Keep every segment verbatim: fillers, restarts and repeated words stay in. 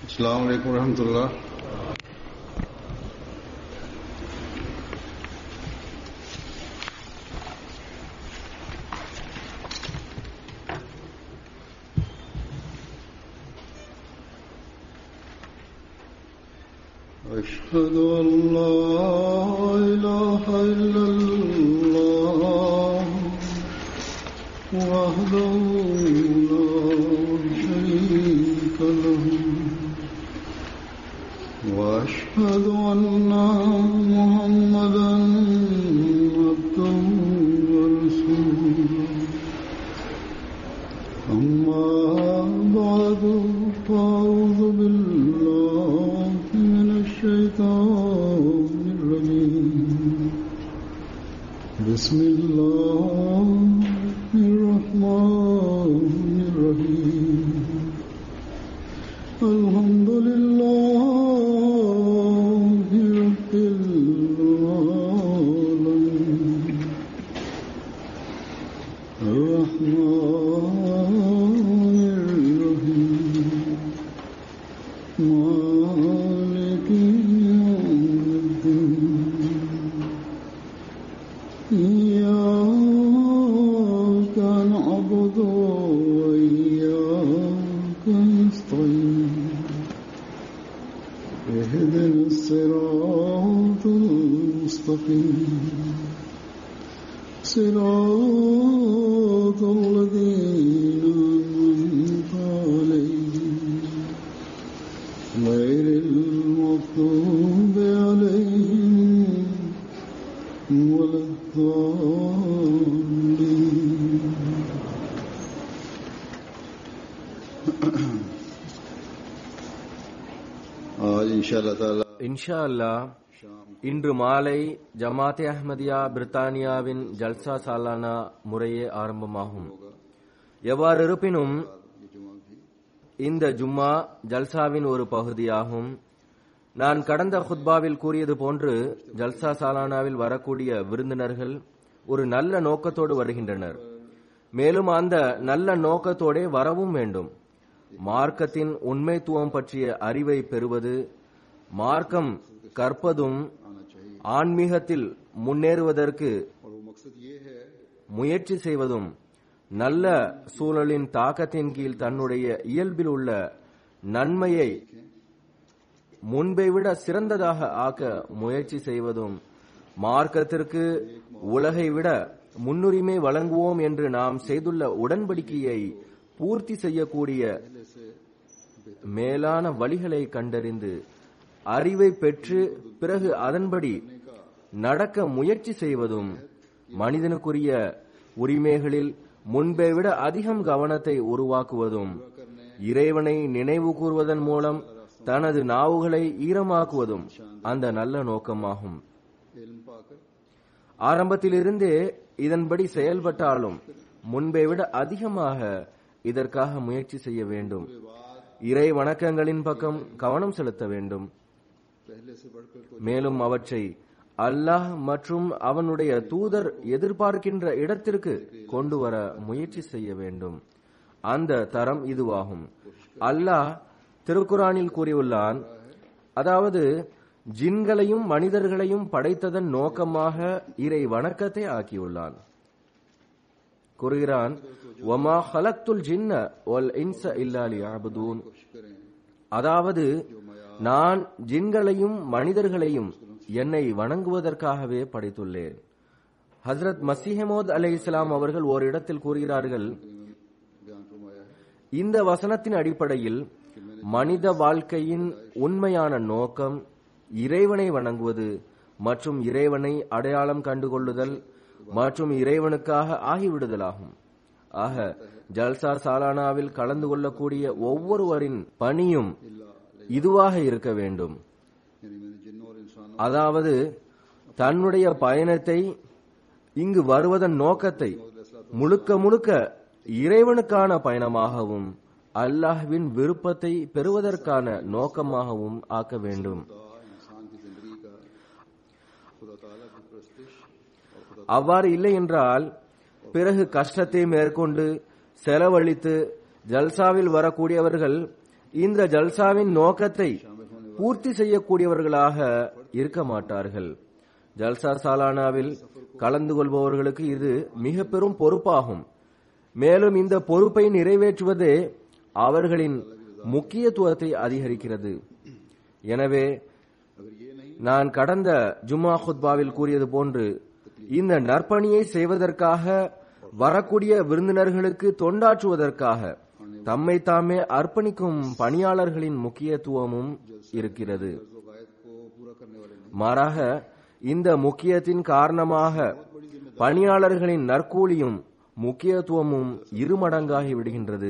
अस्सलामु अलैकुम रहमतुल्लाह। अशहदु अल्ला इलाहा इल्लल्लाह वहदहु ला शरीका लहु वअशहदु अन्ना मुहम्मदन अब्दुहु व रसूलुहु अम्मा बअदु फ़अऊज़ु बिल्लाहि मिनश शैतानिर रजीम बिस्मिल्लाहिर रहमानिर रहीम अल्हम्दुलिल्लाहि रब्बिल आलमीन अर्रहमानिर रहीम मालिकि यौमिद्दीन इय्याका नअबुदु व इय्याका नस्तईन इहदिनस सिरातल मुस्तक़ीम सिरातल लज़ीना अनअमता अलैहिम गैरिल मग़्दूबि अलैहिम वलद्दाल्लीन। आज इंशाअल्लाह ताला இன்ஷா அல்லாஹ் இன்று மாலை ஜமாத்தே அஹ்மதியா பிரித்தானியாவின் ஜல்சா சாலானா முறையே ஆரம்பமாகும். எவ்வாறு இருப்பினும் இந்த ஜும்மா ஜல்சாவின் ஒரு பகுதியாகும். நான் கடந்த குத்பாவில் கூறியது போன்று ஜல்சா சாலானாவில் வரக்கூடிய விருந்தினர்கள் ஒரு நல்ல நோக்கத்தோடு வருகின்றனர். மேலும் அந்த நல்ல நோக்கத்தோடே வரவும் வேண்டும். மார்க்கத்தின் உண்மைத்துவம் பற்றிய அறிவை பெறுவது, மார்க்கம் கற்பதும், ஆன்மீகத்தில் முன்னேறுவதற்கு முயற்சி செய்வதும், நல்ல சூழலின் தாக்கத்தின் கீழ் தன்னுடைய இயல்பில் உள்ள நன்மையை முன்பை விட சிறந்ததாக ஆக்க முயற்சி செய்வதும், மார்க்கத்திற்கு உலகை விட முன்னுரிமை வழங்குவோம் என்று நாம் செய்துள்ள உடன்படிக்கையை பூர்த்தி செய்யக்கூடிய மேலான வழிகளை கண்டறிந்து அறிவை பெற்று பிறகு அதன்படி நடக்க முயற்சி செய்வதும், மனிதனுக்குரிய உரிமைகளில் முன்பை விட அதிகம் கவனத்தை உருவாக்குவதும், இறைவனை நினைவு கூறுவதன் மூலம் தனது நாவுகளை ஈரமாக்குவதும் அந்த நல்ல நோக்கமாகும். ஆரம்பத்திலிருந்தே இதன்படி செயல்பட்டாலும் முன்பை விட அதிகமாக இதற்காக முயற்சி செய்ய வேண்டும். இறை வணக்கங்களின் பக்கம் கவனம் செலுத்த வேண்டும். மேலும் அவற்றை அல்லாஹ் மற்றும் அவனுடைய தூதர் எதிர்பார்க்கின்ற இடத்திற்கு கொண்டு வர முயற்சி செய்ய வேண்டும். அந்த தரம் இதுவாகும். அல்லாஹ் திருக்குரானில் கூறியுள்ளான், அதாவது ஜின்களையும் மனிதர்களையும் படைத்ததன் நோக்கமாக இறை வணக்கத்தை ஆக்கியுள்ளான். கூறுகிறான், வமா ஹலக்துல் ஜின்ன வல் இன்ஸ இல்லா லியஅபுதூன், அதாவது நான் ஜின்களையும் மனிதர்களையும் என்னை வணங்குவதற்காகவே படைத்துள்ளேன். ஹஜ்ரத் மஸீஹ் மவ்ஊத் அலைஹிஸ்ஸலாம் அவர்கள் ஓரிடத்தில் கூறுகிறார்கள், இந்த வசனத்தின் அடிப்படையில் மனித வாழ்க்கையின் உண்மையான நோக்கம் இறைவனை வணங்குவது மற்றும் இறைவனை அடையாளம் கண்டுகொள்ளுதல் மற்றும் இறைவனுக்காக ஆகிவிடுதலாகும். ஆக ஜல்சா சாலானாவில் கலந்து கொள்ளக்கூடிய ஒவ்வொருவரின் பணியும் இதுவாக இருக்க வேண்டும். அதாவது தன்னுடைய பயணத்தை, இங்கு வருவதன் நோக்கத்தை முழுக்க முழுக்க இறைவனுக்கான பயணமாகவும் அல்லாஹ்வின் விருப்பத்தை பெறுவதற்கான நோக்கமாகவும் ஆக்க வேண்டும். அவ்வாறு இல்லை என்றால் பிறகு கஷ்டத்தை மேற்கொண்டு செலவழித்து ஜல்சாவில் வரக்கூடியவர்கள் இந்த ஜல்சாவின் நோக்கத்தை பூர்த்தி செய்யக்கூடியவர்களாக இருக்க மாட்டார்கள். ஜல்சா சாலானாவில் கலந்து கொள்பவர்களுக்கு இது மிக பெரும் பொறுப்பாகும். மேலும் இந்த பொறுப்பை நிறைவேற்றுவதே அவர்களின் முக்கியத்துவத்தை அதிகரிக்கிறது. எனவே நான் கடந்த ஜும்மா குத்பாவில் கூறியது போன்று இந்த நற்பணியை செய்வதற்காக, வரக்கூடிய விருந்தினர்களுக்கு தொண்டாற்றுவதற்காக தம்மை தாமே அர்ப்பணிக்கும் பணியாளர்களின் முக்கியத்துவமும் இருக்கிறது. மாறாக இந்த முக்கியத்தின் காரணமாக பணியாளர்களின் நற்கூலியும் முக்கியத்துவமும் இருமடங்காகி விடுகின்றது.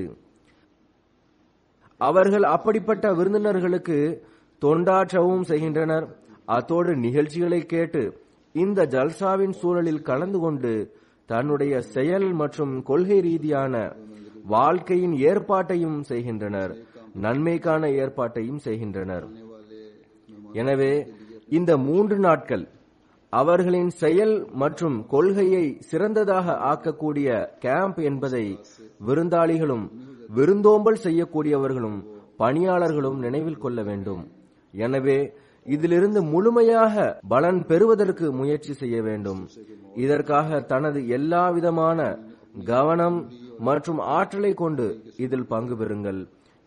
அவர்கள் அப்படிப்பட்ட விருந்தினர்களுக்கு தொண்டாற்றவும் செய்கின்றனர். அத்தோடு நிகழ்ச்சிகளை கேட்டு இந்த ஜல்சாவின் சூழலில் கலந்து கொண்டு தன்னுடைய செயல் மற்றும் கொள்கை ரீதியான வாழ்க்கையின் ஏற்பாட்டையும் செய்கின்றனர், நன்மைக்கான ஏற்பாட்டையும் செய்கின்றனர். எனவே இந்த மூன்று நாட்கள் அவர்களின் செயல் மற்றும் கொள்கையை சிறந்ததாக ஆக்கக்கூடிய கேம்ப் என்பதை விருந்தாளிகளும் விருந்தோம்பல் செய்யக்கூடியவர்களும் பணியாளர்களும் நினைவில் கொள்ள வேண்டும். எனவே இதிலிருந்து முழுமையாக பலன் பெறுவதற்கு முயற்சி செய்ய வேண்டும். இதற்காக தனது எல்லா விதமான கவனம் மற்றும் ஆற்றலை கொண்டு இதில் பங்கு பெறுங்கள்.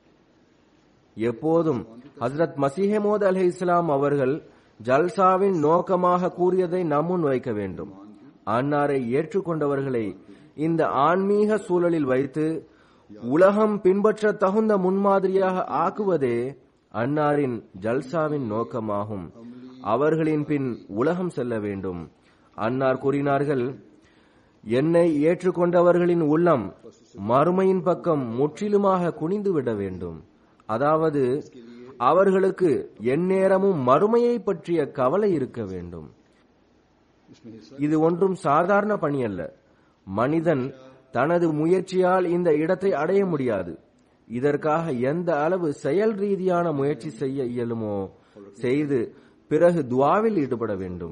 எப்போதும் ஹஸ்ரத் மசீஹ் மவ்ஊத் அலைஹிஸ்ஸலாம் அவர்கள் ஜல்சாவின் நோக்கமாக கூறியதை நம்முன் வைக்க வேண்டும். அன்னாரை ஏற்றுக்கொண்டவர்களை இந்த ஆன்மீக சூழலில் வைத்து உலகம் பின்பற்ற தகுந்த முன்மாதிரியாக ஆக்குவதே அன்னாரின் ஜல்சாவின் நோக்கமாகும். அவர்களின் பின் உலகம் செல்ல வேண்டும். அன்னார் கூறினார்கள், என்னை ஏற்றுக்கொண்டவர்களின் உள்ளம் மறுமையின் பக்கம் முற்றிலுமாக குனிந்து விட வேண்டும். அதாவது அவர்களுக்கு எந்நேரமும் மறுமையை பற்றிய கவலை இருக்க வேண்டும். இது ஒன்றும் சாதாரண பணி அல்ல. மனிதன் தனது முயற்சியால் இந்த இடத்தை அடைய முடியாது. இதற்காக எந்த அளவு செயல் ரீதியான முயற்சி செய்ய இயலுமோ செய்து பிறகு துஆவில் ஈடுபட வேண்டும்.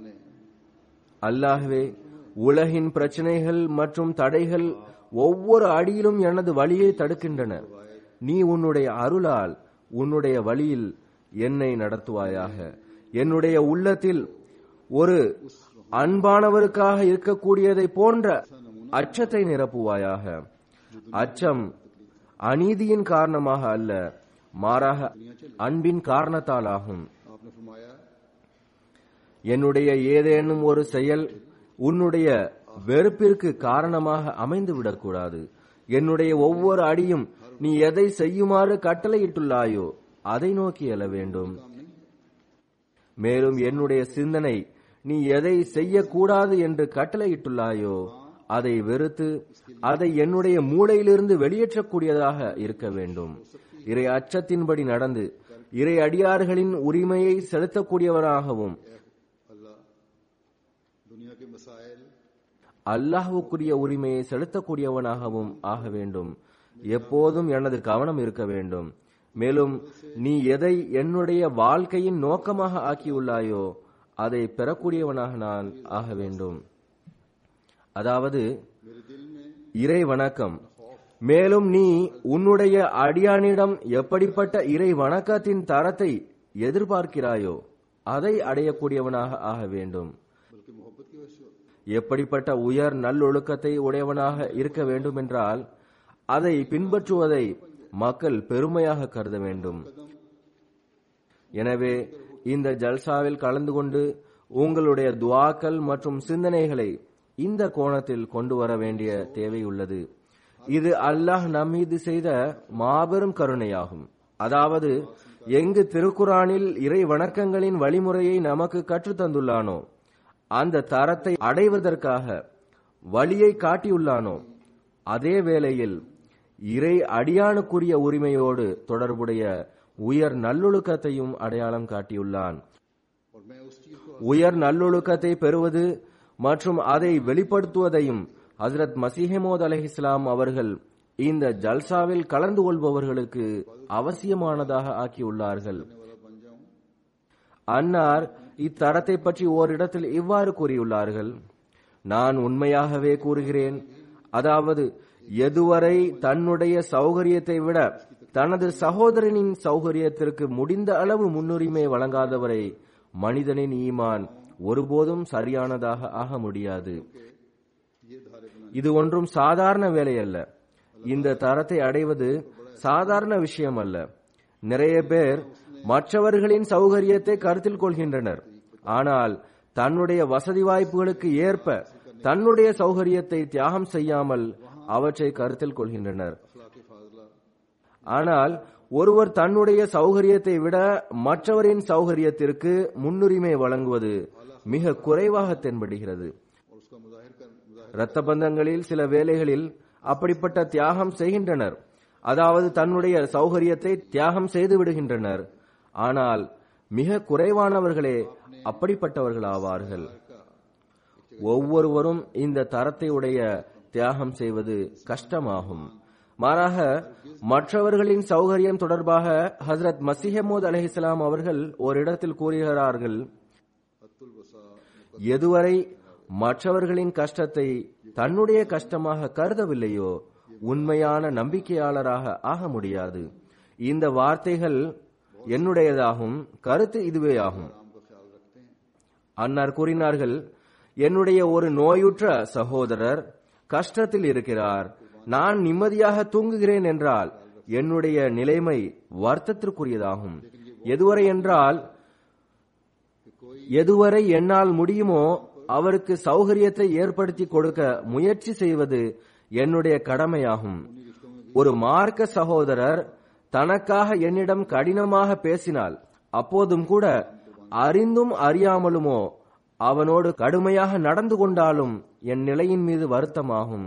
அல்லாஹ்வே, உலகின் பிரச்சனைகள் மற்றும் தடைகள் ஒவ்வொரு அடியிலும் எனது வழியை தடுக்கின்றன. நீ உன்னுடைய அருளால் உன்னுடைய வழியில் என்னை நடத்துவாயாக. என்னுடைய உள்ளத்தில் ஒரு அன்பானவருக்காக இருக்கக்கூடியதை போன்ற அச்சத்தை நிரப்புவாயாக. அச்சம் அநீதியின் காரணமாக அல்ல, மாறாக அன்பின் காரணத்தால் ஆகும். என்னுடைய ஏதேனும் ஒரு செயல் உன்னுடைய வெறுப்பிற்கு காரணமாக அமைந்து விடக்கூடாது. என்னுடைய ஒவ்வொரு அடியும் நீ எதை செய்யுமாறு கட்டளையிட்டுள்ளாயோ அதை நோக்கி எழ வேண்டும். மேலும் என்னுடைய சிந்தனை நீ எதை செய்யக்கூடாது என்று கட்டளையிட்டுள்ளாயோ அதை வெறுத்து அதை என்னுடைய மூளையிலிருந்து வெளியேற்றக்கூடியதாக இருக்க வேண்டும். இறை அச்சத்தின்படி நடந்து இறை அடியார்களின் உரிமையை செலுத்தக்கூடியவராகவும் அல்லாஹ்வுக்குரிய உரிமையை செலுத்தக்கூடியவனாகவும் ஆக வேண்டும். எப்போதும் எனது கவனம் இருக்க வேண்டும். மேலும் நீ எதை என்னுடைய வாழ்க்கையின் நோக்கமாக ஆக்கியுள்ளாயோ அதை பெறக்கூடியவனாக நான் ஆக வேண்டும். அதாவது இறை வணக்கம். மேலும் நீ உன்னுடைய அடியானிடம் எப்படிப்பட்ட இறை வணக்கத்தின் தரத்தை எதிர்பார்க்கிறாயோ அதை அடையக்கூடியவனாக ஆக வேண்டும். எப்படிப்பட்ட உயர் நல்லொழுக்கத்தை உடையவனாக இருக்க வேண்டும் என்றால் அதை பின்பற்றுவதை மக்கள் பெருமையாக கருத வேண்டும். எனவே இந்த ஜல்சாவில் கலந்து கொண்டு உங்களுடைய துஆக்கள் மற்றும் சிந்தனைகளை இந்த கோணத்தில் கொண்டு வர வேண்டிய தேவை உள்ளது. இது அல்லாஹ் நம்மீது செய்த மாபெரும் கருணையாகும். அதாவது எங்கு திருக்குரானில் இறை வணக்கங்களின் வழிமுறையை நமக்கு கற்றுத் தந்துள்ளானோ, அந்த தரத்தை அடைவதற்காக வழியை காட்டியுள்ளானோ, அதே வேளையில் இறை அடியானுக்குரிய உரிமையோடு தொடர்புடைய உயர் நல்லொழுக்கத்தையும் அடையாளம் காட்டியுள்ளான். உயர் நல்லொழுக்கத்தை பெறுவது மற்றும் அதை வெளிப்படுத்துவதையும் ஹஸ்ரத் மசீஹ் மவ்ஊத் அலைஹிஸ்ஸலாம் அவர்கள் இந்த ஜல்சாவில் கலந்து கொள்பவர்களுக்கு அவசியமானதாக ஆக்கியுள்ளார்கள். அன்னார் இத்தரத்தை பற்றி ஓரிடத்தில் இவ்வாறு கூறியுள்ளார்கள், நான் உண்மையாகவே கூறுகிறேன், அதாவது எதுவரை தன்னுடைய சௌகரியத்தை விட தனது சகோதரனின் சௌகரியத்திற்கு முடிந்த அளவு முன்னுரிமை வழங்காதவரை மனிதனின் ஈமான் ஒருபோதும் சரியானதாக ஆக முடியாது. இது ஒன்றும் சாதாரண வேலை அல்ல. இந்த தரத்தை அடைவது சாதாரண விஷயம் அல்ல. நிறைய பேர் மற்றவர்களின் சௌகரியத்தை கருத்தில் கொள்கின்றனர். ஆனால் தன்னுடைய வசதி வாய்ப்புகளுக்கு ஏற்ப தன்னுடைய சௌகரியத்தை தியாகம் செய்யாமல் அவற்றை கருத்தில் கொள்கின்றனர். ஆனால் ஒருவர் தன்னுடைய சௌகரியத்தை விட மற்றவரின் சௌகரியத்திற்கு முன்னுரிமை வழங்குவது மிக குறைவாக தென்படுகிறது. இரத்த பந்தங்களில் சில வேளைகளில் அப்படிப்பட்ட தியாகம் செய்கின்றனர். அதாவது தன்னுடைய சௌகரியத்தை தியாகம் செய்து விடுகின்றனர். ஆனால் மிக குறைவானவர்களே அப்படிப்பட்டவர்கள் ஆவார்கள். ஒவ்வொருவரும் இந்த தரத்தை உடைய தியாகம் செய்வது கஷ்டமாகும். மாறாக மற்றவர்களின் சௌகரியம் தொடர்பாக ஹசரத் மசீஹ் மவ்ஊத் அலைஹிஸ்ஸலாம் அவர்கள் ஓரிடத்தில் கூறுகிறார்கள், எதுவரை மற்றவர்களின் கஷ்டத்தை தன்னுடைய கஷ்டமாக கருதவில்லையோ உண்மையான நம்பிக்கையாளராக ஆக முடியாது. இந்த வார்த்தைகள் என்னுடையதாகும், கருத்து இதுவே ஆகும். அன்னார் கூறினார்கள், என்னுடைய ஒரு நோயுற்ற சகோதரர் கஷ்டத்தில் இருக்கிறார். நான் நிம்மதியாக தூங்குகிறேன் என்றால் என்னுடைய நிலைமை வருத்தத்திற்குரியதாகும். எதுவரை என்றால் எதுவரை என்னால் முடியுமோ அவருக்கு சௌகரியத்தை ஏற்படுத்தி கொடுக்க முயற்சி செய்வது என்னுடைய கடமையாகும். ஒரு மார்க்க சகோதரர் தனக்காக என்னிடம் கடினமாக பேசினால் அப்போதும் கூட அறிந்தும் அறியாமலுமோ அவனோடு கடுமையாக நடந்து கொண்டாலும் என் நிலையின் மீது வருத்தமாகும்.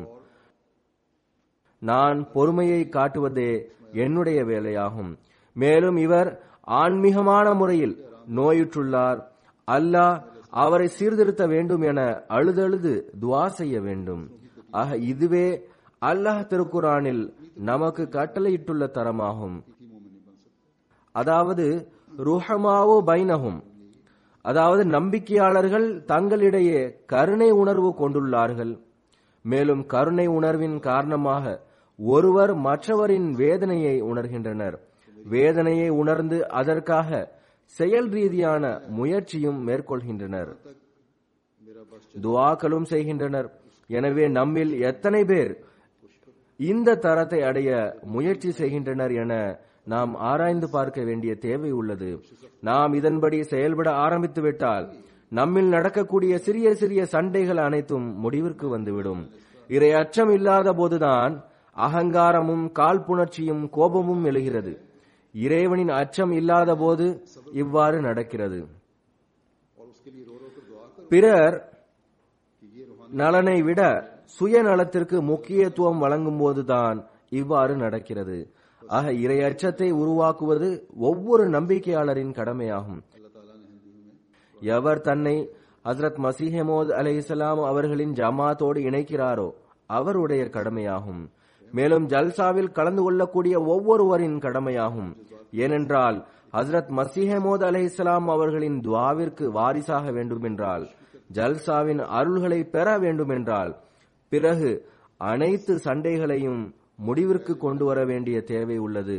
நான் பொறுமையை காட்டுவதே என்னுடைய வேலையாகும். மேலும் இவர் ஆன்மீகமான முறையில் நோயுற்றுள்ளார். அல்லாஹ் அவரை சீர்திருத்த வேண்டும் என அழுதழுது துஆ செய்ய வேண்டும். ஆக இதுவே அல்லாஹ் திருக்குரானில் நமக்கு கட்டளையிட்டுள்ள தரமாகும். அதாவது ருஹமாவோ பைனஹும், அதாவது நம்பிக்கையாளர்கள் தங்களிடையே கருணை உணர்வு கொண்டுள்ளார்கள். மேலும் கருணை உணர்வின் காரணமாக ஒருவர் மற்றவரின் வேதனையை உணர்கின்றனர். வேதனையை உணர்ந்து அதற்காக செயல் ரீதியான முயற்சியும் மேற்கொள்கின்றனர், துஆக்களும் செய்கின்றனர். எனவே நம்மில் எத்தனை பேர் இந்த தரத்தை அடைய முயற்சி செய்கின்றனர் என நாம் ஆராய்ந்து பார்க்க வேண்டிய தேவை உள்ளது. நாம் இதன்படி செயல்பட ஆரம்பித்துவிட்டால் நம்மில் நடக்கக்கூடிய சிறிய சிறிய சண்டைகள் அனைத்தும் முடிவிற்கு வந்துவிடும். இறை அச்சம் இல்லாத போதுதான் அகங்காரமும் காழ்ப்புணர்ச்சியும் கோபமும் எழுகிறது. இறைவனின் அச்சம் இல்லாத போது இவ்வாறு நடக்கிறது. பிறர் நலனை விட சுயநலத்திற்கு முக்கியத்துவம் வழங்கும் போதுதான் இவ்வாறு நடக்கிறது. ஆக இறை அச்சத்தை உருவாக்குவது ஒவ்வொரு நம்பிக்கையாளரின் கடமையாகும். எவர் தன்னை ஹஜ்ரத் மசீஹ் மவ்ஊத் அலைஹிஸ்ஸலாம் அவர்களின் ஜமாத்தோடு இணைக்கிறாரோ அவருடைய கடமையாகும். மேலும் ஜல்சாவில் கலந்து கொள்ளக்கூடிய ஒவ்வொருவரின் கடமையாகும். ஏனென்றால் ஹஜ்ரத் மசீஹ் மவ்ஊத் அலைஹிஸ்ஸலாம் அவர்களின் துஆவிற்கு வாரிசாக வேண்டுமென்றால், ஜல்சாவின் அருள்களை பெற வேண்டுமென்றால், பிறகு அனைத்து சண்டைகளையும் முடிவிற்கு கொண்டு வர வேண்டிய தேவை உள்ளது.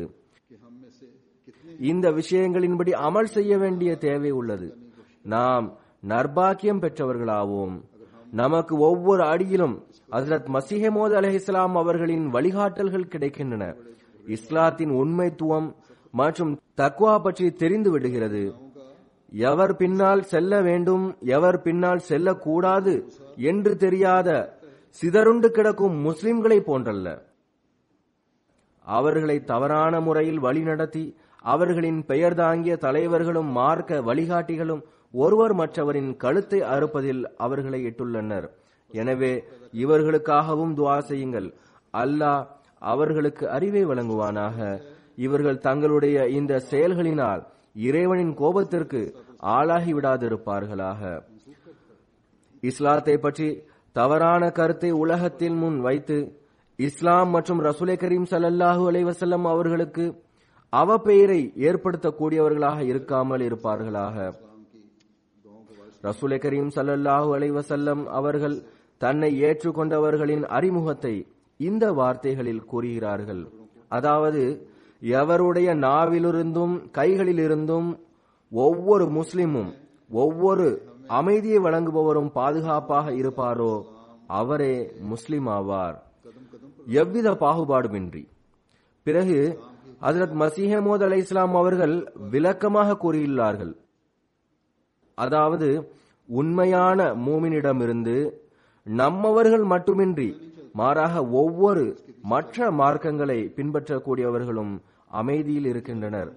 இந்த விஷயங்களின்படி அமல் செய்ய வேண்டிய தேவை உள்ளது. நாம் நற்பாக்கியம் பெற்றவர்களாவோம். நமக்கு ஒவ்வொரு அடியிலும் ஹஜ்ரத் மசீஹ் மவ்ஊத் அலைஹிஸ்ஸலாம் அவர்களின் வழிகாட்டல்கள் கிடைக்கின்றன. இஸ்லாத்தின் உண்மைத்துவம் மற்றும் தக்வா பற்றி தெரிந்து விடுகிறது. எவர் பின்னால் செல்ல வேண்டும், எவர் பின்னால் செல்லக்கூடாது என்று தெரியாத சிதறுண்டு கிடக்கும் முஸ்லிம்களை போன்றல்ல. அவர்களை தவறான முறையில் வழிநடத்தி அவர்களின் பெயர் தாங்கிய தலைவர்களும் மார்க்க வழிகாட்டிகளும் ஒருவர் மற்றவரின் கழுத்தை அறுப்பதில் அவர்களை இட்டுள்ளனர். எனவே இவர்களுக்காகவும் துஆ செய்யுங்கள். அல்லாஹ் அவர்களுக்கு அறிவை வழங்குவானாக. இவர்கள் தங்களுடைய இந்த செயல்களினால் இறைவனின் கோபத்திற்கு ஆளாகி விடாதிருப்பார்களாக. இஸ்லாத்தை பற்றி தவறான கருத்தை உலகத்தின் முன் வைத்து இஸ்லாம் மற்றும் ரசூலே கரீம் ஸல்லல்லாஹு அலைஹி வஸல்லம் அவர்களுக்கு அவப்பெயரை ஏற்படுத்தக்கூடியவர்களாக இருக்காமல் இருப்பார்களாக. ரசூலே கரீம் ஸல்லல்லாஹு அலைஹி வஸல்லம் அவர்கள் தன்னை ஏற்றுக்கொண்டவர்களின் அறிமுகத்தை இந்த வார்த்தைகளில் கூறுகிறார்கள். அதாவது எவருடைய நாவிலிருந்தும் கைகளிலிருந்தும் ஒவ்வொரு முஸ்லிமும் ஒவ்வொரு அமைதியை வழங்குபவரும் பாதுகாப்பாக இருப்பாரோ அவரே முஸ்லிம் ஆவார், எவ்வித பாகுபாடுமின்றி. பிறகு ஹஜ்ரத் மசீஹ் மவ்ஊத் அலைஹிஸ்ஸலாம் அவர்கள் விளக்கமாக கூறியுள்ளார்கள், அதாவது உண்மையான மூமினிடமிருந்து நம்மவர்கள் மட்டுமின்றி மாறாக ஒவ்வொரு மற்ற மார்க்கங்களை பின்பற்றக்கூடியவர்களும் அமைதியில் இருக்கின்றனர்.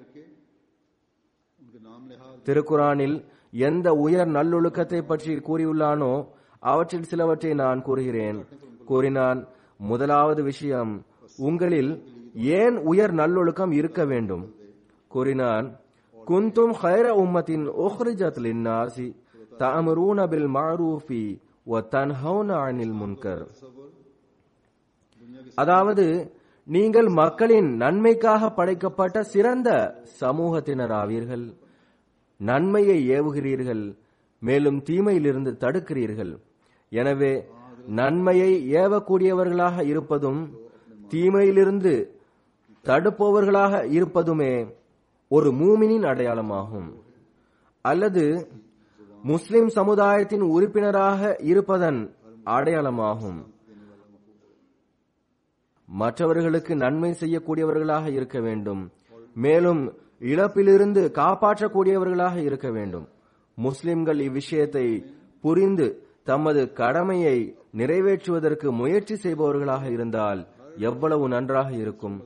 திருக்குரானில் எந்த உயர் நல்லொழுக்கத்தை பற்றி கூறியுள்ளானோ அவற்றில் சிலவற்றை நான் கூறுகிறேன். கூறினான், முதலாவது விஷயம், உங்களில் ஏன் உயர் நல்லொழுக்கம் இருக்க வேண்டும்? கூறினான், குந்தும் ஹைர உம்மத்தின் உஹ்ரிஜத் லின்னாசி தஅமுரூன பில் மஅரூஃபி வ தன்ஹவுன அனில் முன்கர். அதாவது நீங்கள் மக்களின் நன்மைக்காக படைக்கப்பட்ட சிறந்த சமூகத்தினராவீர்கள், நன்மையை ஏவுகிறீர்கள், மேலும் தீமையிலிருந்து தடுக்கிறீர்கள். எனவே நன்மையை ஏவக்கூடியவர்களாக இருப்பதும் தீமையிலிருந்து தடுப்பவர்களாக இருப்பதுமே ஒரு மூமினின் அடையாளமாகும், அல்லது முஸ்லிம் சமுதாயத்தின் உறுப்பினராக இருப்பதன் அடையாளமாகும். மற்றவர்களுக்கு நன்மை செய்யக்கூடியவர்களாக இருக்க வேண்டும், மேலும் இழப்பிலிருந்து காப்பாற்றக்கூடியவர்களாக இருக்க வேண்டும். முஸ்லிம்கள் இவ்விஷயத்தை புரிந்து தமது கடமையை நிறைவேற்றுவதற்கு முயற்சி செய்பவர்களாக இருந்தால் எவ்வளவு நன்றாக இருக்கும்.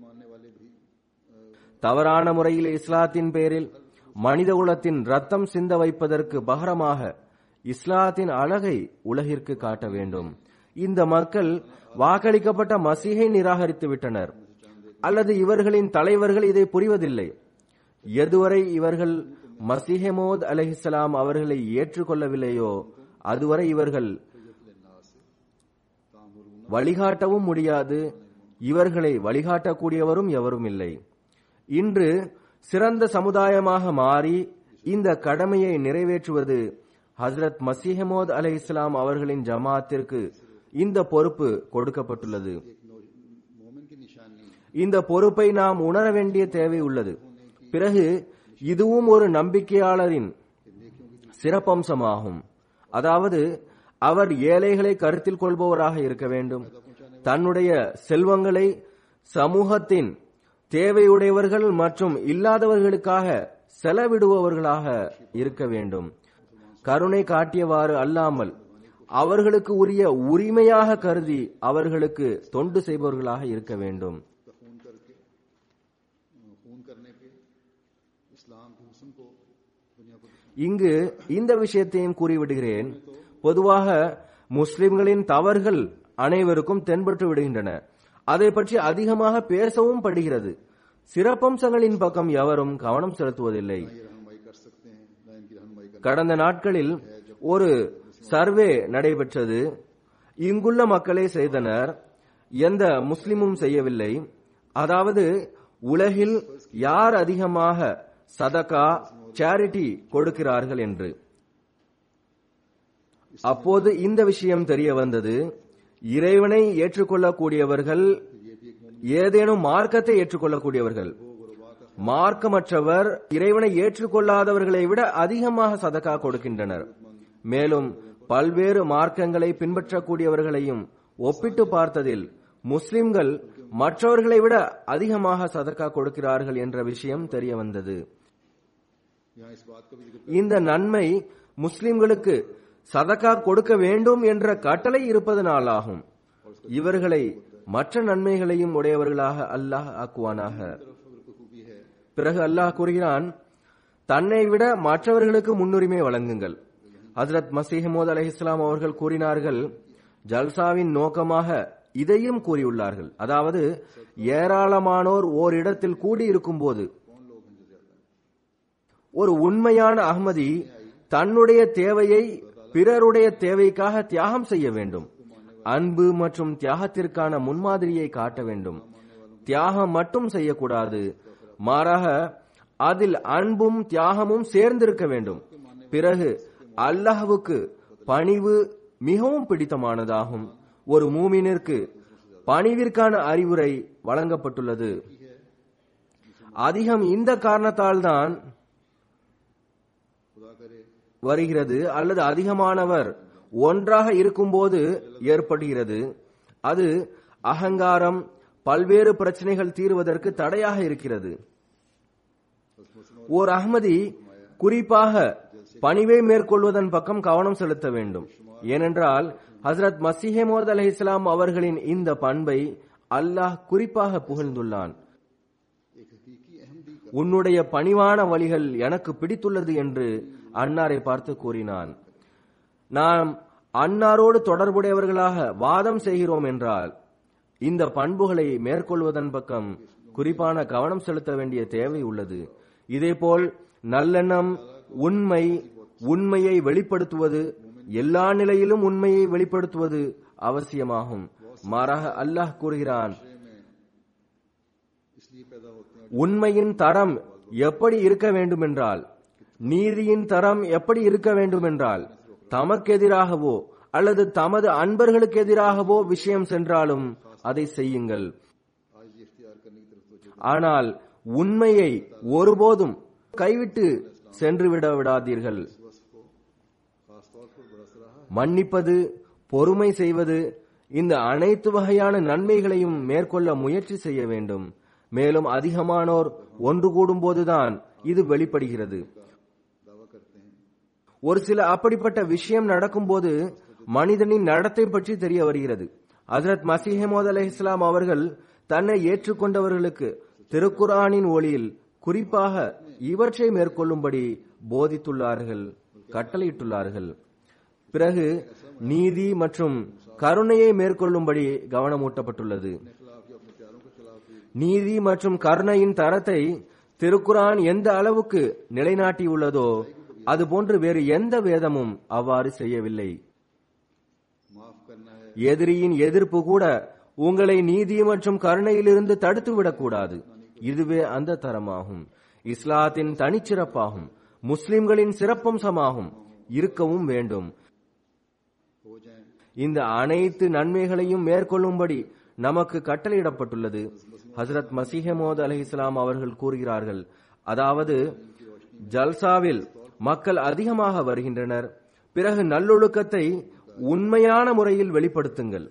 தவறான முறையில் இஸ்லாத்தின் பெயரில் மனித குலத்தின் ரத்தம் சிந்த வைப்பதற்கு பகரமாக இஸ்லாத்தின் அழகை உலகிற்கு காட்ட வேண்டும். இந்த மக்கள் வாக்களிக்கப்பட்ட மசீஹை நிராகரித்து விட்டனர், அல்லது இவர்களின் தலைவர்கள் இதை புரிவதில்லை. எதுவரை இவர்கள் மசீஹ் மவ்ஊத் அலைஹிஸ்ஸலாம் அவர்களை ஏற்றுக்கொள்ளவில்லையோ அதுவரை இவர்கள் வழிகாட்டவும் முடியாது, இவர்களை வழிகாட்டக்கூடியவரும் எவரும் இல்லை. இன்று சிறந்த சமுதாயமாக மாறி இந்த கடமையை நிறைவேற்றுவது ஹஜ்ரத் மசீஹ் மவ்ஊத் அலைஹிஸ்ஸலாம் அவர்களின் ஜமாத்திற்கு இந்த பொறுப்பு கொடுக்கப்பட்டுள்ளது. இந்த பொறுப்பை நாம் உணர வேண்டிய தேவை உள்ளது. பிறகு இதுவும் ஒரு நம்பிக்கையாளரின் சிறப்பம்சமாகும், அதாவது அவர் ஏழைகளை கருத்தில் கொள்பவராக இருக்க வேண்டும், தன்னுடைய செல்வங்களை சமூகத்தின் தேவையுடையவர்கள் மற்றும் இல்லாதவர்களுக்காக செலவிடுபவர்களாக இருக்க வேண்டும். கருணை காட்டியவாறு அல்லாமல் அவர்களுக்கு உரிய உரிமையாக கருதி அவர்களுக்கு தொண்டு செய்பவர்களாக இருக்க வேண்டும். இங்கு இந்த விஷயத்தையும் கூறிவிடுகிறேன். பொதுவாக முஸ்லிம்களின் தவறுகள் அனைவருக்கும் தென்பட்டு விடுகின்றன, அதை பற்றி அதிகமாக பேசவும் படுகிறது. சிறப்பம்சங்களின் பக்கம் எவரும் கவனம் செலுத்துவதில்லை. கடந்த நாட்களில் ஒரு சர்வே நடைபெற்றது. இங்குள்ள மக்களே செய்தனர், எந்த முஸ்லிமும் செய்யவில்லை. அதாவது உலகில் யார் அதிகமாக சதகா சேரிட்டி கொடுக்கிறார்கள் என்று. அப்போது இந்த விஷயம் தெரிய வந்தது. இறைவனை ஏற்றுக்கொள்ளக்கூடியவர்கள், ஏதேனும் மார்க்கத்தை ஏற்றுக்கொள்ளக்கூடியவர்கள், மார்க்கமற்றவர் இறைவனை ஏற்றுக்கொள்ளாதவர்களை விட அதிகமாக சதகா கொடுக்கின்றனர். மேலும் பல்வேறு மார்க்கங்களை பின்பற்றக்கூடியவர்களையும் ஒப்பிட்டு பார்த்ததில் முஸ்லிம்கள் மற்றவர்களை விட அதிகமாக சதகா கொடுக்கிறார்கள் என்ற விஷயம் தெரிய வந்தது. இந்த நன்மை முஸ்லிம்களுக்கு சதகா கொடுக்க வேண்டும் என்ற கட்டளை இருப்பதனாலாகும். இவர்களை மற்ற நன்மைகளையும் உடையவர்களாக அல்லாஹ் ஆக்குவானாக. பிறகு அல்லாஹ் கூறுகிறான், தன்னை விட மற்றவர்களுக்கு முன்னுரிமை வழங்குங்கள். ஹஜ்ரத் மசீஹ் மவ்ஊத் அலைஹிஸ்ஸலாம் அவர்கள் கூறினார்கள், ஜல்சாவின் நோக்கமாக இதையும் கூறியுள்ளார்கள். அதாவது ஏராளமானோர் ஓரிடத்தில் கூடியிருக்கும் போது ஒரு உண்மையான அஹ்மதி தன்னுடைய தேவையை பிறருடைய தேவைக்காக தியாகம் செய்ய வேண்டும். அன்பு மற்றும் தியாகத்திற்கான முன்மாதிரியை காட்ட வேண்டும். தியாகம் மட்டும் செய்யக்கூடாது, மாறாக அதில் அன்பும் தியாகமும் சேர்ந்திருக்க வேண்டும். பிறகு அல்லாஹ்வுக்கு பணிவு மிகவும் பிடித்தமானதாகும். ஒரு மூமினிற்கு பணிவிற்கான அறிவுரை வழங்கப்பட்டுள்ளது. அதிகம் இந்த காரணத்தால் தான் வருகிறது, அல்லது அதிகமானவர் ஒன்றாக இருக்கும்போது ஏற்படுகிறது. அது அகங்காரம், பல்வேறு பிரச்சனைகள் தீர்வதற்கு தடையாக இருக்கிறது. ஓர் அஹ்மதி குறிப்பாக பணிவை மேற்கொள்வதன் பக்கம் கவனம் செலுத்த வேண்டும். ஏனென்றால் ஹசரத் மசீஹ் மவ்ஊத் அலைஹிஸ்ஸலாம் அவர்களின் இந்த பண்பை அல்லாஹ் குறிப்பாக புகழ்ந்துள்ளான். உன்னுடைய பணிவான வழிகள் எனக்கு பிடித்துள்ளது என்று அன்னாரை பார்த்து கூறினான். நாம் அன்னாரோடு தொடர்புடையவர்களாக வாதம் செய்கிறோம் என்றால் இந்த பண்புகளை மேற்கொள்வதன் பக்கம் குறிப்பான கவனம் செலுத்த வேண்டிய தேவை உள்ளது. இதேபோல் நல்லெண்ணம், உண்மை, உண்மையை வெளிப்படுத்துவது, எல்லா நிலையிலும் உண்மையை வெளிப்படுத்துவது அவசியமாகும். மாறாக அல்லாஹ் கூறுகிறான், உண்மையின் தரம் எப்படி இருக்க வேண்டுமென்றால், நீதியின் தரம் எப்படி இருக்க வேண்டுமென்றால், தமக்கு எதிராகவோ அல்லது தமது அன்பர்களுக்கு எதிராகவோ விஷயம் சென்றாலும் அதை செய்யுங்கள். ஆனால் உண்மையை ஒருபோதும் கைவிட்டு சென்று விட விடாதீர்கள். மன்னிப்பது, பொறுமை செய்வது, இந்த அனைத்து வகையான நன்மைகளையும் மேற்கொள்ள முயற்சி செய்ய வேண்டும். மேலும் அதிகமானோர் ஒன்று கூடும் போதுதான் இது வெளிப்படுகிறது. ஒரு சில அப்படிப்பட்ட விஷயம் நடக்கும் போது மனிதனின் நடத்தை பற்றி தெரிய வருகிறது. ஹஜ்ரத் மசீஹ் மவ்ஊத் அலைஹிஸ்ஸலாம் அவர்கள் தன்னை ஏற்றுக்கொண்டவர்களுக்கு திருக்குர்ஆனின் ஒளியில் குறிப்பாக இவற்றை மேற்கொள்ளும்படி போதித்துள்ளார்கள், கட்டளையிட்டுள்ளார்கள். பிறகு நீதி மற்றும் கருணையை மேற்கொள்ளும்படி கவனமூட்டப்பட்டுள்ளது. நீதி மற்றும் கருணையின் தரத்தை திருக்குர்ஆன் எந்த அளவுக்கு நிலைநாட்டியுள்ளதோ அதுபோன்று வேறு எந்த வேதமும் அவ்வாறு செய்யவில்லை. எதிரியின் எதிர்ப்பு கூட உங்களை நீதி மற்றும் கருணையிலிருந்து தடுத்துவிடக்கூடாது. இதுவே அந்த தரமாகும். இஸ்லாத்தின் தனிச்சிறப்பாகும், முஸ்லிம்களின் சிறப்பம்சமாகும், இருக்கவும் வேண்டும். இந்த அனைத்து நன்மைகளையும் மேற்கொள்ளும்படி நமக்கு கட்டளையிடப்பட்டுள்ளது. ஹஜ்ரத் மசீஹ் மவ்ஊத் அலைஹிஸ்ஸலாம் அவர்கள் கூறுகிறார்கள், அதாவது ஜல்சாவில் மக்கள் அதிகமாக வருகின்றனர். பிறகு நல்லொழுக்கத்தை உண்மையான முறையில் வெளிப்படுத்துங்கள்.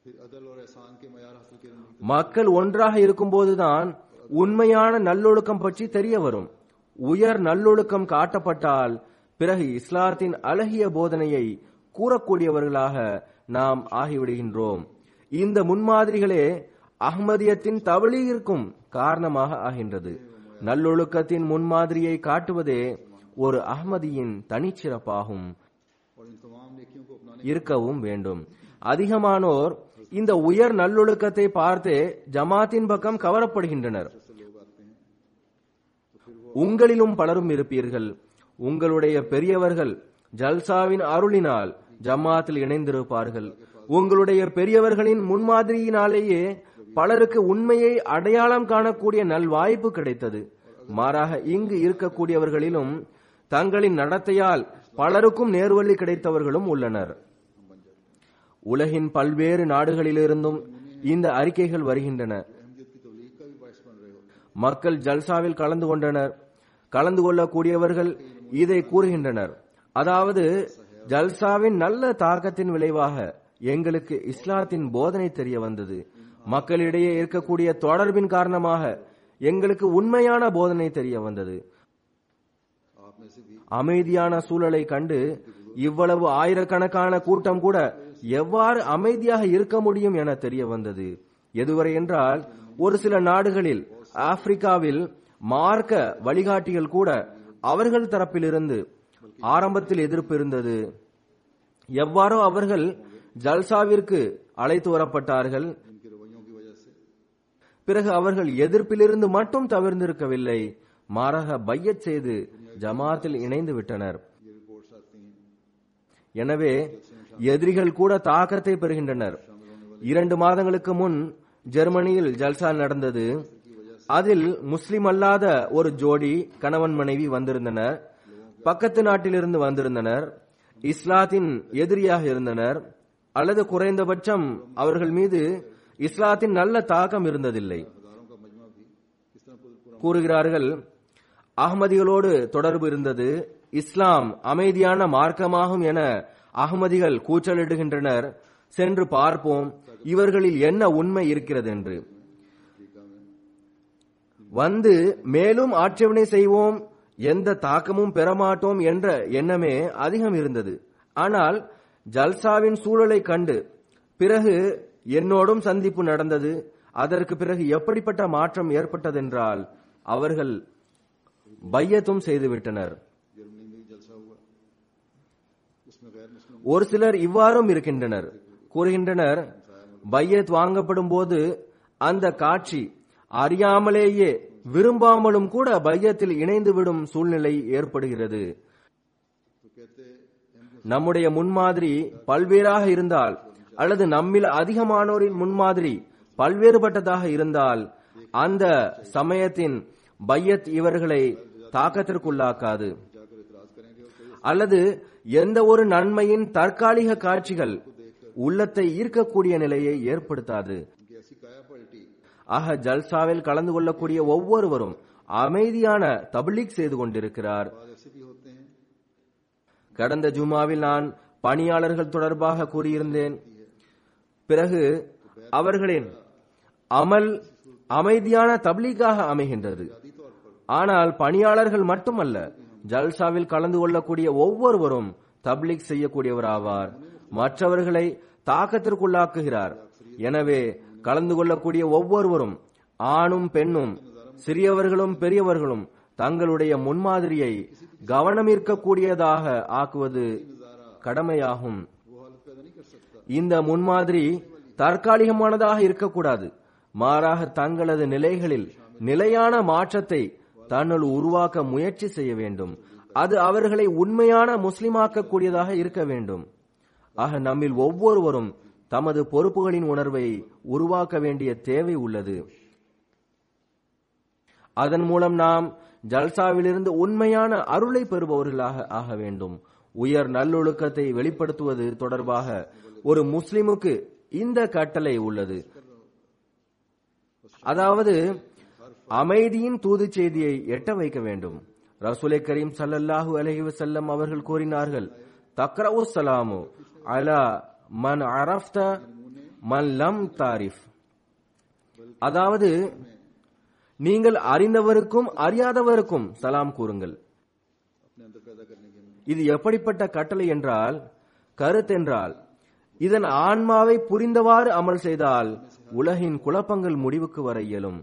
மக்கள் ஒன்றாக இருக்கும்போதுதான் உண்மையான நல்லொழுக்கம் பற்றி தெரிய வரும். உயர் நல்லொழுக்கம் காட்டப்பட்டால் பிறகு இஸ்லாத்தின் அழகிய போதனையை கூறக்கூடியவர்களாக நாம் ஆகிவிடுகின்றோம். இந்த முன்மாதிரிகளே அஹ்மதியத்தின் தவலீகிற்கும் காரணமாக ஆகின்றது. நல்லொழுக்கத்தின் முன்மாதிரியை காட்டுவதே ஒரு அஹ்மதியின் தனிச்சிறப்பாகும், இருக்கவும் வேண்டும். அதிகமானோர் இந்த உயர் நல்லொழுக்கத்தை பார்த்து ஜமாத்தின் பக்கம் கவரப்படுகின்றனர். உங்களிலும் பலரும் இருப்பீர்கள். உங்களுடைய பெரியவர்கள் ஜல்சாவின் அருளினால் ஜமாத்தில் இணைந்திருப்பார்கள். உங்களுடைய பெரியவர்களின் முன்மாதிரியினாலேயே பலருக்கு உண்மையை அடையாளம் காணக்கூடிய நல்வாய்ப்பு கிடைத்தது. மாறாக இங்கு இருக்கக்கூடியவர்களிலும் தங்களின் நடத்தையால் பலருக்கும் நேர்வழி கிடைத்தவர்களும் உள்ளனர். உலகின் பல்வேறு நாடுகளிலிருந்தும் இந்த அறிக்கைகள் வருகின்றன. மக்கள் ஜல்சாவில் கலந்து கொண்டனர். கலந்து கொள்ளக்கூடியவர்கள் இதை கூறுகின்றனர், அதாவது ஜல்சாவின் நல்ல தாக்கத்தின் விளைவாக எங்களுக்கு இஸ்லாத்தின் போதனை தெரிய வந்தது. மக்களிடையே இருக்கக்கூடிய தொடர்பின் காரணமாக எங்களுக்கு உண்மையான போதனை தெரிய வந்தது. அமைதியான சூழலை கண்டு இவ்வளவு ஆயிரக்கணக்கான கூட்டம் கூட எவ்வாறு அமைதியாக இருக்க முடியும் என தெரிய வந்தது. எதுவரை என்றால் ஒரு சில நாடுகளில், ஆப்பிரிக்காவில் மார்க்க வழிகாட்டிகள் கூட அவர்கள் தரப்பிலிருந்து ஆரம்பத்தில் எதிர்ப்பு இருந்தது. எவ்வாறோ அவர்கள் ஜல்சாவிற்கு அழைத்து வரப்பட்டார்கள். பிறகு அவர்கள் எதிர்ப்பிலிருந்து மட்டும் தவிர்ந்திருக்கவில்லை, மாறாக பையத் செய்து ஜமாத்தில் இணைந்து விட்டனர். எனவே எதிரிகள் கூட தாக்கத்தை பெறுகின்றனர். இரண்டு மாதங்களுக்கு முன் ஜெர்மனியில் ஜல்சா நடந்தது. அதில் முஸ்லிம் அல்லாத ஒரு ஜோடி கணவன் மனைவி வந்திருந்தனர். பக்கத்து நாட்டிலிருந்து வந்திருந்தனர். இஸ்லாத்தின் எதிரியாக இருந்தனர், அல்லது குறைந்தபட்சம் அவர்கள் மீது இஸ்லாத்தின் நல்ல தாக்கம் இருந்ததில்லை. கூறுகிறார்கள், அஹ்மதிகளோடு தொடர்பு இருந்தது. இஸ்லாம் அமைதியான மார்க்கமாகும் என அஹ்மதிகள் கூச்சலிடுகின்றனர். சென்று பார்ப்போம் இவர்களில் என்ன உண்மை இருக்கிறது என்று. வந்து மேலும் ஆட்சேபனை செய்வோம், எந்த தாக்கமும் பெறமாட்டோம் என்ற எண்ணமே அதிகம் இருந்தது. ஆனால் ஜல்சாவின் சூழலை கண்டு பிறகு என்னோடும் சந்திப்பு நடந்தது. அதற்கு பிறகு எப்படிப்பட்ட மாற்றம் ஏற்பட்டதென்றால் அவர்கள் பையத்தும் செய்துவிட்டனர். ஒரு சிலர் இவ்வாறும் இருக்கின்றனர். கூறுகின்றனர், பையத் வாங்கப்படும் போது அந்த காட்சி அறியாமலேயே விரும்பாமலும் கூட பையத்தில் இணைந்துவிடும் சூழ்நிலை ஏற்படுகிறது. நம்முடைய முன்மாதிரி பல்வேறாக இருந்தால் அல்லது நம்மில் அதிகமானோரின் முன்மாதிரி பல்வேறுபட்டதாக இருந்தால் அந்த சமயத்தின் பையத் இவர்களை தாக்கத்திற்குள்ளாக்காது. அல்லது எந்த ஒரு நன்மையின் தற்காலிக காட்சிகள் உள்ளத்தை ஈர்க்கக்கூடிய நிலையை ஏற்படுத்தாது. ஆக ஜல்சாவில் கலந்து கொள்ளக்கூடிய ஒவ்வொருவரும் அமைதியான தப்லீக் செய்து கொண்டிருக்கிறார். கடந்த ஜுமாவில் நான் பணியாளர்கள் தொடர்பாக கூறியிருந்தேன். பிறகு அவர்களின் அமல் அமைதியான தப்லீகாக அமைகின்றது. ஆனால் பணியாளர்கள் மட்டுமல்ல, ஜல்சாவில் கலந்து கொள்ளக்கூடிய ஒவ்வொருவரும் தப்லீக் செய்யக்கூடியவராவார், மற்றவர்களை தாக்கத்திற்குள்ளாக்குகிறார். எனவே கலந்து கொள்ளக்கூடிய ஒவ்வொருவரும், ஆணும் பெண்ணும், சிறியவர்களும் பெரியவர்களும் தங்களுடைய முன்மாதிரியை கவனமிருக்கக்கூடியதாக ஆக்குவது கடமையாகும். இந்த முன்மாதிரி தற்காலிகமானதாக இருக்கக்கூடாது. மாறாக தங்களது நிலைகளில் நிலையான மாற்றத்தை தன்னுள் உருவாக்க முயற்சி செய்ய வேண்டும். அது அவர்களை உண்மையான முஸ்லிமாக்கக்கூடியதாக இருக்க வேண்டும். ஆக நம்மில் ஒவ்வொருவரும் தமது பொறுப்புகளின் உணர்வை உருவாக்க வேண்டிய தேவை உள்ளது. அதன் மூலம் நாம் ஜல்சாவிலிருந்து உண்மையான அருளை பெறுபவர்களாக ஆக வேண்டும். உயர் நல்லொழுக்கத்தை வெளிப்படுத்துவது தொடர்பாக ஒரு முஸ்லிமுக்கு இந்த கட்டளை உள்ளது. அதாவது அமைதியின் தூது செய்தியை எட்ட வைக்க வேண்டும். ரசூலை கரீம் ஸல்லல்லாஹு அலைஹி வஸல்லம் அவர்கள் கூறினார்கள், தக்ரவு ஸலாமு அலா மன் அரஃப்த மன் லம் தாரிஃப். அதாவது நீங்கள் அறிந்தவருக்கும் அறியாதவருக்கும் சலாம் கூறுங்கள். இது எப்படிப்பட்ட கட்டளை என்றால், கருத்தென்றால் இதன் ஆன்மாவை புரிந்தவாறு அமல் செய்தால் உலகின் குழப்பங்கள் முடிவுக்கு வர இயலும்.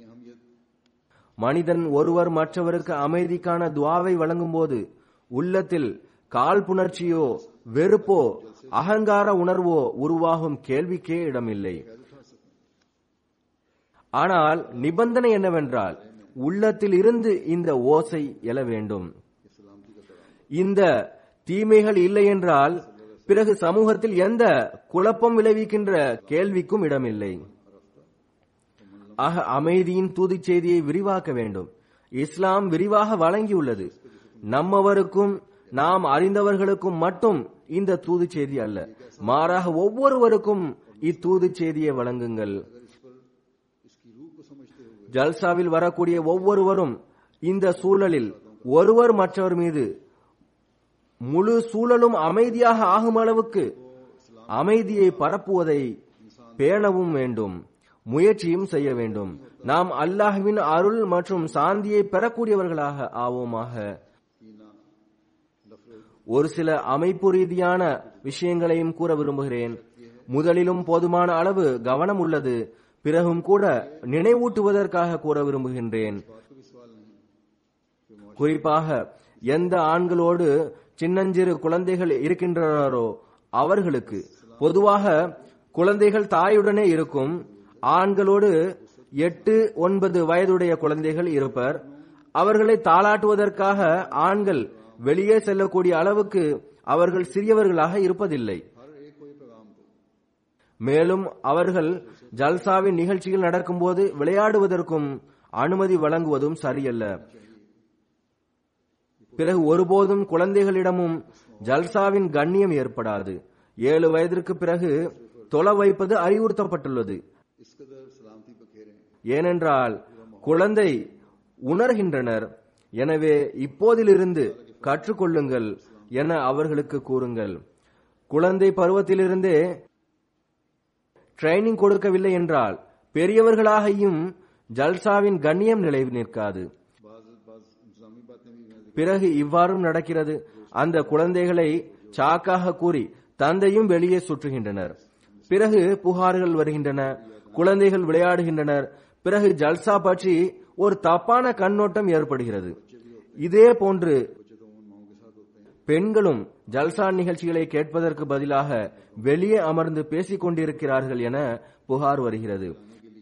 மனிதன் ஒருவர் மற்றவருக்கு அமைதிக்கான துவாவை வழங்கும் போது உள்ளத்தில் காழ்ப்புணர்ச்சியோ வெறுப்போ அகங்கார உணர்வோ உருவாகும் கேள்விக்கே இடமில்லை. ஆனால் நிபந்தனை என்னவென்றால் உள்ளத்தில் இருந்து இந்த ஓசை எழ வேண்டும். இந்த தீமைகள் இல்லை என்றால் பிறகு சமூகத்தில் எந்த குழப்பம் விளைவிக்கின்ற கேள்விக்கும் இடமில்லை. ஆக அமைதியின் தூது செய்தியை விரிவாக்க வேண்டும். இஸ்லாம் விரிவாக வழங்கியுள்ளது. நம்மவருக்கும் நாம் அறிந்தவர்களுக்கும் மட்டும் இந்த தூது செய்தி அல்ல, மாறாக ஒவ்வொருவருக்கும் இத்தூது செய்தியை வழங்குங்கள். ஜல்சாவில் வரக்கூடிய ஒவ்வொருவரும் இந்த சூழலில் ஒருவர் மற்றவர் மீது முழு சூழலும் அமைதியாக ஆகும் அளவுக்கு அமைதியை பரப்புவதை பேணவும் வேண்டும், முயற்சியும் செய்ய வேண்டும். நாம் அல்லாஹ்வின் அருள் மற்றும் சாந்தியை பெறக்கூடியவர்களாக ஆவோமாக. ஒரு சில அமைப்பு ரீதியான விஷயங்களையும் கூற விரும்புகிறேன். முதலிலும் போதுமான அளவு கவனம் உள்ளது, பிறகும் கூட நினைவூட்டுவதற்காக கூற விரும்புகின்றேன். குறிப்பாக எந்த ஆண்களோடு சின்னஞ்சிறு குழந்தைகள் இருக்கின்றனரோ அவர்களுக்கு, பொதுவாக குழந்தைகள் தாயுடனே இருக்கும். ஆண்களோடு எட்டு ஒன்பது வயதுடைய குழந்தைகள் இருப்பர். அவர்களை தாளாட்டுவதற்காக ஆண்கள் வெளியே செல்லக்கூடிய அளவுக்கு அவர்கள் சிறியவர்களாக இருப்பதில்லை. மேலும் அவர்கள் ஜல்சாவின் நிகழ்ச்சிகள் நடக்கும் போது விளையாடுவதற்கும் அனுமதி வழங்குவதும் சரியல்ல. பிறகு ஒருபோதும் குழந்தைகளிடமும் ஜல்சாவின் கண்ணியம் ஏற்படாது. ஏழு வயதிற்கு பிறகு தொலை வைப்பது அறிவுறுத்தப்பட்டுள்ளது. ஏனென்றால் குழந்தை உணர்கின்றனர். எனவே இப்போதிலிருந்து கற்றுக்கொள்ளுங்கள் என அவர்களுக்கு கூறுங்கள். குழந்தை பருவத்திலிருந்தே ட்ரைனிங் கொடுக்கவில்லை என்றால் பெரியவர்களாகியும் ஜல்சாவின் கண்ணியம் நிலை நிற்காது. பிறகு இவ்வாறும் நடக்கிறது. அந்த குழந்தைகளை சாக்காக கூறி தந்தையும் வெளியே சுற்றுகின்றனர். பிறகு புகார்கள் வருகின்றன, குழந்தைகள் விளையாடுகின்றனர். பிறகு ஜல்சா பற்றி ஒரு தப்பான கண்ணோட்டம் ஏற்படுகிறது. இதே போன்று பெண்களும் ஜல்சா நிகழ்ச்சிகளை கேட்பதற்கு பதிலாக வெளியே அமர்ந்து பேசிக் கொண்டிருக்கிறார்கள் என புகார் வருகிறது.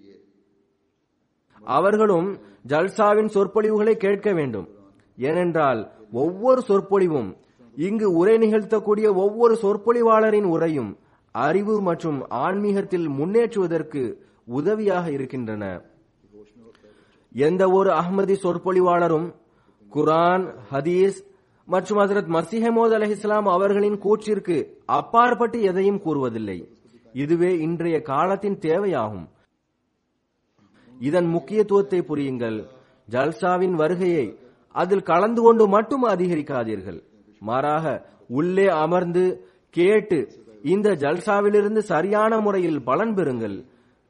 அவர்களும் ஜல்சாவின் சொற்பொழிவுகளை கேட்க வேண்டும். ஏனென்றால் ஒவ்வொரு சொற்பொழிவும், இங்கு உரை நிகழ்த்தக்கூடிய ஒவ்வொரு சொற்பொழிவாளரின் உரையும் அறிவு மற்றும் ஆன்மீகத்தில் முன்னேற்றுவதற்கு உதவியாக இருக்கின்றன. எந்த ஒரு அஹ்மதி சொற்பொழிவாளரும் குர்ஆன், ஹதீஸ் மற்றும் ஹஜ்ரத் மஸீஹ் மவ்ஊத் அலைஹிஸ்ஸலாம் அவர்களின் கூற்றிற்கு அப்பாற்பட்டு எதையும் கூறுவதில்லை. இதுவே இன்றைய காலத்தின் தேவையாகும். இதன் முக்கியத்துவத்தை புரியுங்கள். ஜல்சாவின் வருகையை அதில் கலந்து கொண்டு மட்டும் அதிகரிக்காதீர்கள். மாறாக உள்ளே அமர்ந்து கேட்டு இந்த ஜல்சாவிலிருந்து சரியான முறையில் பலன் பெறுங்கள்.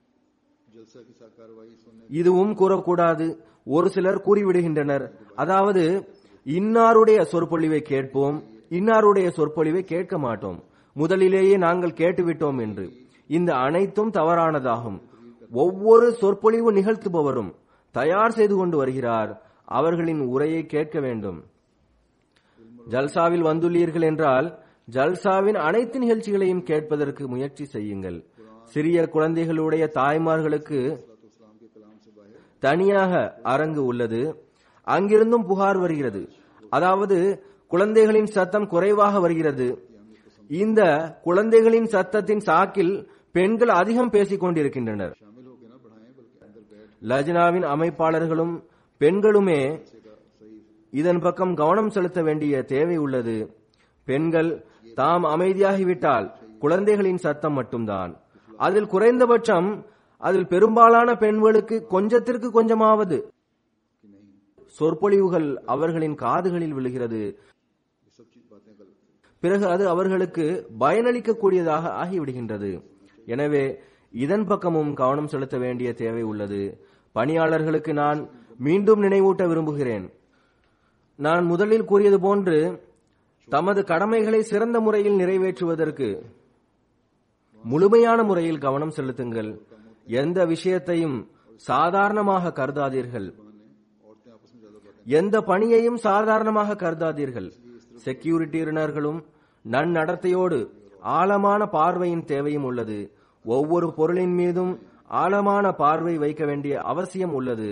இதுவும் கூறக்கூடாது. ஒரு சிலர் கூறிவிடுகின்றனர், அதாவது இன்னாருடைய சொற்பொழிவை கேட்போம், இன்னாருடைய சொற்பொழிவை கேட்க மாட்டோம், முதலிலேயே நாங்கள் கேட்டுவிட்டோம் என்று. இந்த அனைத்தும் தவறானதாகும். ஒவ்வொரு சொற்பொழிவு நிகழ்த்துபவரும் தயார் செய்து கொண்டு வருகிறார். அவர்களின் உரையை கேட்க வேண்டும். ஜல்சாவில் வந்துள்ளீர்கள் என்றால் ஜல்சாவின் அனைத்து நிகழ்ச்சிகளையும் கேட்பதற்கு முயற்சி செய்யுங்கள். சிறிய குழந்தைகளுடைய தாய்மார்களுக்கு தனியாக அரங்கு உள்ளது. அங்கிருந்தும் புகார் வருகிறது. அதாவது குழந்தைகளின் சத்தம் குறைவாக வருகிறது. இந்த குழந்தைகளின் சத்தத்தின் சாக்கில் பெண்கள் அதிகம் பேசிக் கொண்டிருக்கின்றனர். லஜ்னாவின் அமைப்பாளர்களும் பெண்களுமே இதன் பக்கம் கவனம் செலுத்த வேண்டிய தேவை உள்ளது. பெண்கள் தாம் அமைதியாகிவிட்டால் குழந்தைகளின் சத்தம் மட்டும்தான். அதில் குறைந்தபட்சம் அதில் பெரும்பாலான பெண்களுக்கு கொஞ்சத்திற்கு கொஞ்சமாவது சொற்பொழிவுகள் அவர்களின் காதுகளில் விழுகிறது. பிறகு அது அவர்களுக்கு பயனளிக்கக்கூடியதாக ஆகிவிடுகின்றது. எனவே இதன் பக்கமும் கவனம் செலுத்த வேண்டிய தேவை உள்ளது. பணியாளர்களுக்கு நான் மீண்டும் நினைவூட்ட விரும்புகிறேன். நான் முதலில் கூறியது போன்று தமது கடமைகளை சிறந்த முறையில் நிறைவேற்றுவதற்கு முழுமையான முறையில் கவனம் செலுத்துங்கள். எந்த விஷயத்தையும் சாதாரணமாக கருதாதீர்கள். எந்த பணியையும் சாதாரணமாக கருதாதீர்கள். செக்யூரிட்டியினர்களும் நன்னடத்தையோடு ஆழமான பார்வையின் தேவையும் உள்ளது. ஒவ்வொரு பொருளின் மீதும் ஆழமான பார்வை வைக்க வேண்டிய அவசியம் உள்ளது.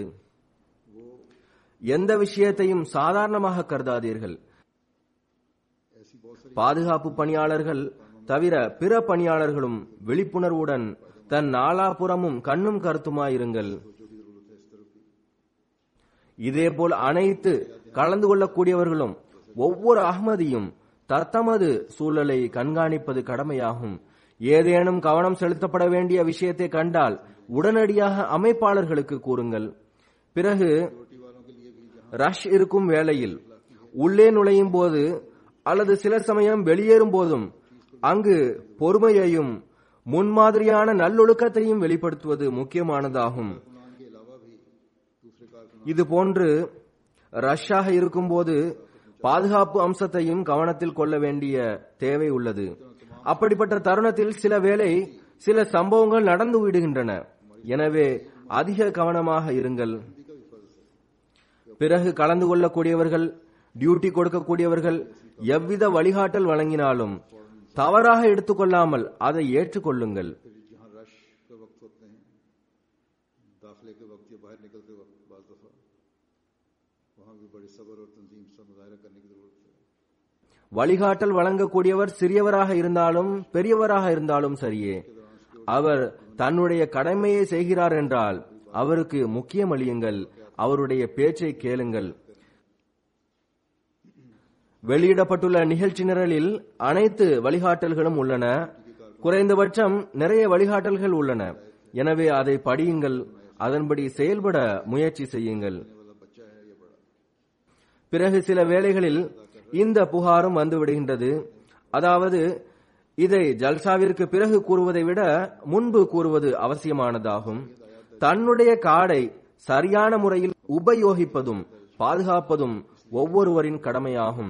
எந்த விஷயத்தையும் சாதாரணமாக கருதாதீர்கள். பாதுகாப்பு பணியாளர்கள் தவிர பிற பணியாளர்களும் விழிப்புணர்வுடன் தன் நாலாபுறமும் கண்ணும் கருத்துமாயிருங்கள். இதேபோல் அனைத்து கலந்து கொள்ளக்கூடியவர்களும் ஒவ்வொரு அஹ்மதியும் தத்தமது சூழலை கண்காணிப்பது கடமையாகும். ஏதேனும் கவனம் செலுத்தப்பட வேண்டிய விஷயத்தை கண்டால் உடனடியாக அமைப்பாளர்களுக்கு கூறுங்கள். பிறகு ரஷ் இருக்கும் வேளையில் உள்ளே நுழையும் போது அல்லது சில சமயம் வெளியேறும் போதும் அங்கு பொறுமையையும் முன்மாதிரியான நல்லொழுக்கத்தையும் வெளிப்படுத்துவது முக்கியமானதாகும். இது போன்று ரஷ்ஷாக இருக்கும் போது பாதுகாப்பு அம்சத்தையும் கவனத்தில் கொள்ள வேண்டிய தேவை உள்ளது. அப்படிப்பட்ட தருணத்தில் சில வேளை சில சம்பவங்கள் நடந்து விடுகின்றன. எனவே அதிக கவனமாக இருங்கள். பிறகு கலந்து கொள்ளக்கூடியவர்கள், டியூட்டி கொடுக்கக்கூடியவர்கள் எவ்வித வழிகாட்டல் வழங்கினாலும் தவறாக எடுத்துக்கொள்ளாமல் அதை ஏற்றுக்கொள்ளுங்கள். வழிகாட்டல் வழங்கக்கூடியவர் சிறியவராக இருந்தாலும் பெரியவராக இருந்தாலும் சரியே, அவர் தன்னுடைய கடமையை செய்கிறார் என்றால் அவருக்கு முக்கியம் அளியுங்கள். அவருடைய பேச்சை கேளுங்கள். வெளியிடப்பட்டுள்ள நிகழ்ச்சி நிரலில் அனைத்து வழிகாட்டல்களும் உள்ளன. குறைந்தபட்சம் நிறைய வழிகாட்டல்கள் உள்ளன. எனவே அதை படியுங்கள். அதன்படி செயல்பட முயற்சி செய்யுங்கள். பிறகு சில வேளைகளில் இந்த புகாரும் வந்துவிடுகின்றது. அதாவது, இதை ஜல்சாவிற்கு பிறகு கூறுவதை விட முன்பு கூறுவது அவசியமானதாகும். தன்னுடைய காடை சரியான முறையில் உபயோகிப்பதும் பாதுகாப்பதும் ஒவ்வொருவரின் கடமையாகும்.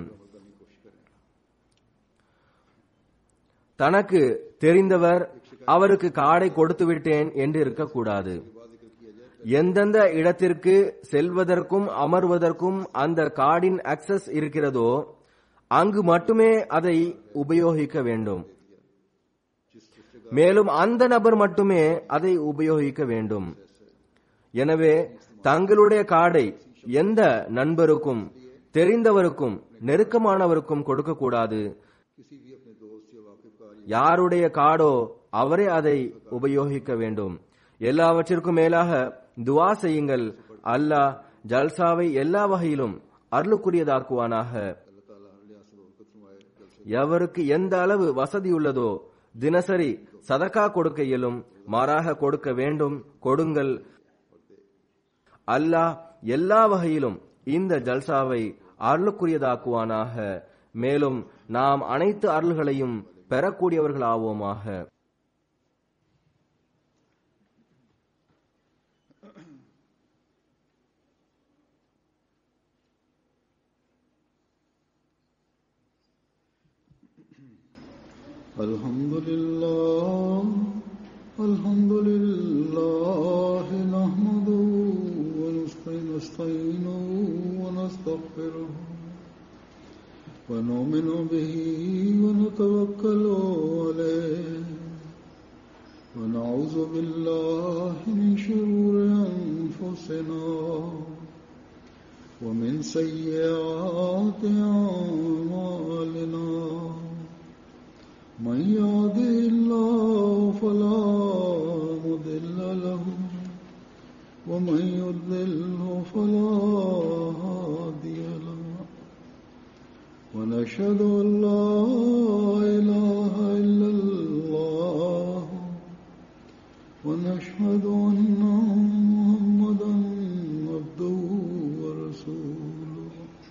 தனக்கு தெரிந்தவர் அவருக்கு காடை கொடுத்து விட்டேன் என்று இருக்கக்கூடாது. எந்தெந்த இடத்திற்கு செல்வதற்கும் அமர்வதற்கும் அந்த காடின் அக்சஸ் இருக்கிறதோ அங்கு மட்டுமே அதை உபயோகிக்க வேண்டும். மேலும் அந்த நபர் மட்டுமே அதை உபயோகிக்க வேண்டும். எனவே தங்களுடைய காடை எந்த நண்பருக்கும் தெரிந்தவருக்கும் நெருக்கமானவருக்கும் கொடுக்கக்கூடாது. யாருடைய காடோ அவரே அதை உபயோகிக்க வேண்டும். எல்லாவற்றிற்கும் மேலாக துவா செய்யுங்கள், அல்லாஹ் ஜல்சாவை எல்லா வகையிலும் அருளுக்குரியதாக்குவானாக. எவருக்கு எந்த அளவு வசதியுள்ளதோ தினசரி சதகா கொடுக்க இயலும், மாறாக கொடுக்க வேண்டும், கொடுங்கள். அல்லாஹ் எல்லா வகையிலும் இந்த ஜல்சாவை அருளுக்குரியதாக்குவானாக. மேலும் நாம் அனைத்து அருள்களையும் பெறக்கூடியவர்களாவோமாக. Alhamdulillah, alhamdulillah, nahmaduhu wa nasta'inuhu wa nastaghfiruh wa nu'minu bihi wa natawakkalu alayhi wa na'udhu billahi min shururi anfusina wa min sayyiati a'malina. من يهده الله فلا مضل له ومن يضلله فلا هادي له ونشهد أن لا إله إلا الله ونشهد أن محمدا عبده ورسوله.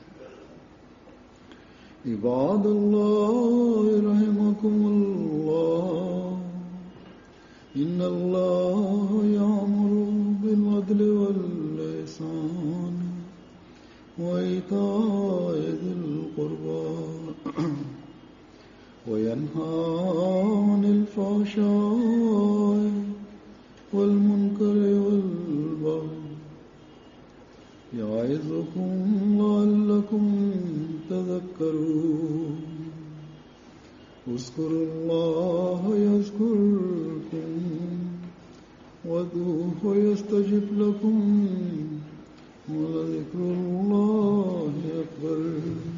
عباد الله رحمكم الله، إن الله يأمر بالعدل والإحسان وإيتاء ذي القربى وينهى عن الفحشاء والمنكر والبغي يعظكم لعلكم تذكرون. اذكروا الله يذكركم وادعوه يستجب لكم ولذكر الله أكبر.